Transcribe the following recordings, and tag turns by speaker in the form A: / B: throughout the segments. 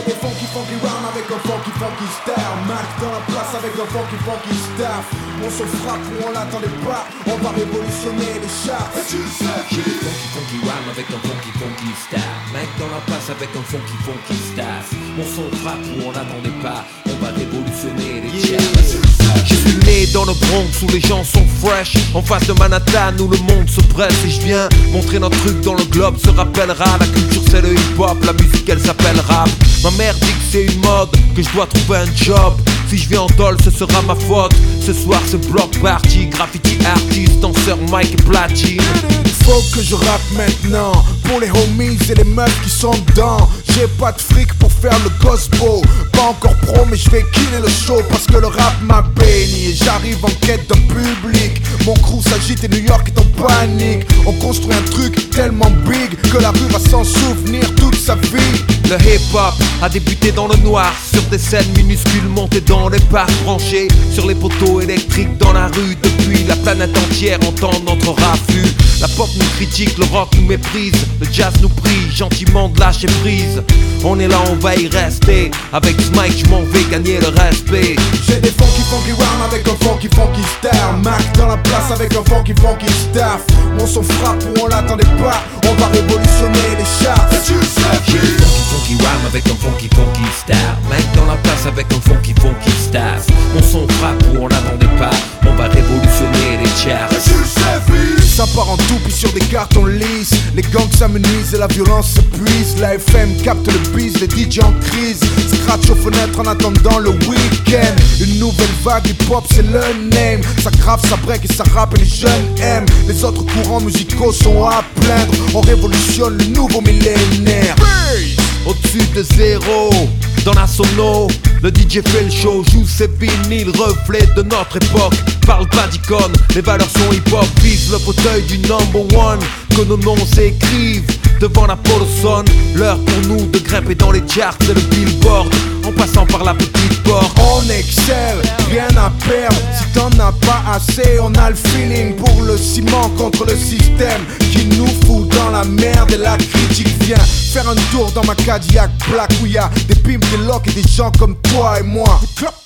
A: des funky rhymes avec un funky style. Mac dans la place avec un funky staff. On se frappe où on l'attendait pas, on va révolutionner les charts. Et tu sais qui?
B: Funky rhyme avec un funky style. Mac dans la place avec un funky staff. On s'en frappe où on l'attendait pas, on va révolutionner les charts. Je suis né dans le Bronx où les gens sont fresh, en face de Manhattan où le monde se presse. Et je viens montrer notre truc dans le globe se rappellera. La culture c'est le hip-hop, la musique elle s'appelle rap. Ma mère dit que c'est une mode, que je dois trouver un job. Si je vais en dol ce sera ma faute. Ce soir c'est block party, graffiti artiste, danseur Mike et platine.
A: Faut que je rappe maintenant pour les homies et les meufs qui sont dedans. J'ai pas de fric pour faire le gospel, pas encore pro mais je vais killer le show parce que le rap m'a béni. Et j'arrive en quête d'un public. Mon crew s'agite et New York est en panique. On construit un truc tellement big que la rue va s'en souvenir toute sa vie.
B: Le hip-hop a débuté dans le noir, sur des scènes minuscules montées dans les parcs, branchés sur les poteaux électriques dans la rue. Depuis la planète entière entend notre raffut. La pop nous critique, le rock nous méprise, le jazz nous prie gentiment de lâcher prise. On est là, on va y rester. Avec Smike, je m'en vais gagner le respect.
A: J'ai des funky rhymes avec un funky style. Mac dans la place avec un funky staff. On s'en frappe où on l'attendait pas, on va révolutionner les charts. Et tu sais qui?
B: Funky rhyme avec un funky style. Mac dans la place avec un funky staff. On s'en frappe où on l'attendait pas, on va révolutionner les charts.
A: Et tu sais, ça part en toupie sur des cartons lisses. Les gangs s'amenuisent et la violence se puise. La FM capte le bise, les DJ en crise. Scratch aux fenêtres en attendant le week-end. Une nouvelle vague hip-hop c'est le name. Ça grave, ça break et ça rappe et les jeunes aiment. Les autres courants musicaux sont à plaindre. On révolutionne le nouveau millénaire.
B: Au-dessus de zéro, dans la sono, le DJ fait le show, joue ses vinyles, reflet de notre époque. Parle pas d'icône, les valeurs sont hip-hop. Vise le fauteuil du number one, que nos noms s'écrivent devant la pole sonne. L'heure pour nous de grimper dans les charts, c'est le billboard, en passant par la petite porte.
A: On excelle, rien à perdre. Si t'en as pas assez, on a le feeling pour le ciment contre le système qui nous fout dans la merde. Et la critique vient faire un tour dans ma Cadillac Black où y a des pimps, des locks et des gens comme toi et moi.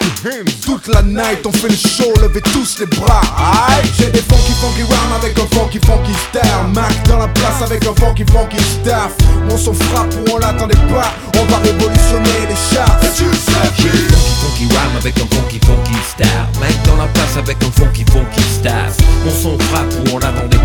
A: Toute la night on fait le show, levez tous les bras. J'ai des funky rhymes avec un funky style. Mac dans la place avec un funky staff. On s'en frappe où on l'attendait pas, on va révolutionner les charts. Et tu sais qui?
B: Funky rhyme avec un funky style. Mac dans la place avec un funky staff. On s'en frappe où on l'attendait